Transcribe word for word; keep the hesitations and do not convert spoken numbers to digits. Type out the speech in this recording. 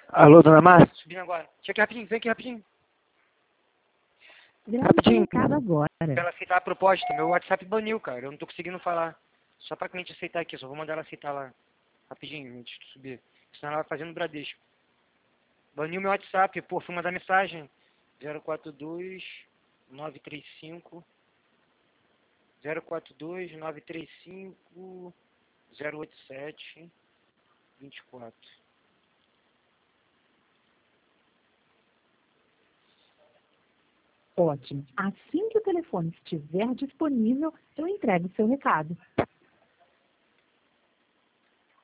Alô, dona Márcia? Subindo agora. Chega aqui rapidinho, vem aqui rapidinho. Rapidinho. Recado agora. Pra ela aceitar a proposta. Meu WhatsApp baniu, cara. Eu não tô conseguindo falar. Só pra cliente aceitar aqui. Só vou mandar ela aceitar lá. Rapidinho, antes de subir. Senão ela vai fazer no Bradesco. Baniu meu WhatsApp. Pô, fui mandar mensagem. zero quatro dois nove três cinco zero quatro dois nove três cinco zero oito sete vinte e quatro. Ótimo. Assim que o telefone estiver disponível, eu entrego o seu recado.